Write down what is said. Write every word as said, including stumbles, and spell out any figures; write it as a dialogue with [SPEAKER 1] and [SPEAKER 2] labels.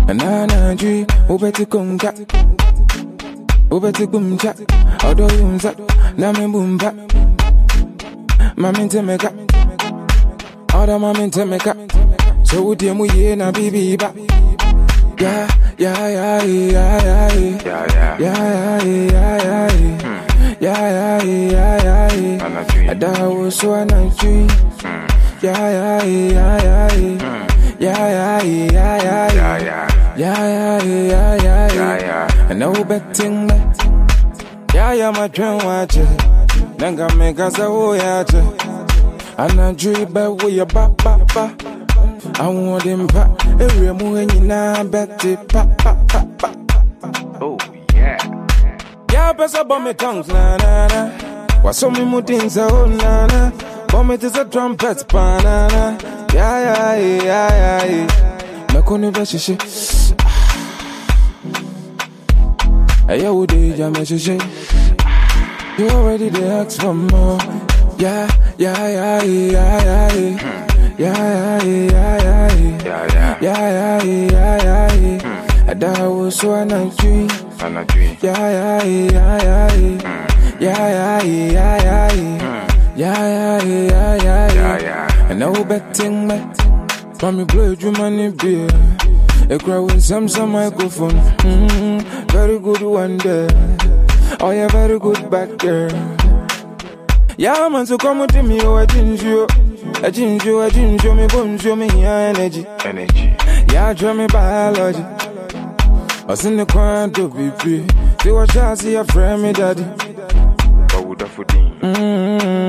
[SPEAKER 1] Nana G, Ubeti Kunga, Ubeti Kumcha, Odo Yunza, Nami Bumba, Mamin Temeka, Oda Mamin Temeka, so would you muye na bibi ba? Yeah, yeah, yeah, yeah, yeah, yeah, yeah, yeah, yeah, yeah, yeah, yeah, yeah, that was so a nice dream. Yeah, yeah, yeah, yeah, yeah, yeah, yeah, yeah, yeah, yeah, yeah, yeah, yeah, yeah, and no betting that. Yeah, yeah, my dream watch it. Nanga make us a voyage. And I dream back with your ba ba ba. I want him back. Every morning you know bet it pa pa pa pa.
[SPEAKER 2] Oh yeah.
[SPEAKER 1] Yeah, pass up on my tongues na na na. What's so many things oh na na. Bomb it is a trumpet banana. Yeah yeah yeah yeah yeah. Me koni be shishi. Hey yo, dey jam me shishi. You already dey ask for more. Yeah yeah yeah yeah yeah yeah. Yeah, yeah, yeah, yeah, yeah, yeah, yeah, yeah, yeah. That was so a nice dream. Yeah, yeah, yeah, yeah, yeah, yeah, yeah, yeah, yeah, yeah, yeah, yeah, yeah. And no betting me. From me blow you money beer. A crowd with some some microphone. Mm-hmm. Very good one there. Oh yeah, very good back there. Yeah, man, so come with me, oh I didn't you. I didn't you, I didn't show me bones, show me energy.
[SPEAKER 2] Energy.
[SPEAKER 1] Yeah, draw me biology. I was in the corner to be free. See what I see, a friend, me daddy.
[SPEAKER 2] But would have for
[SPEAKER 1] mm-hmm.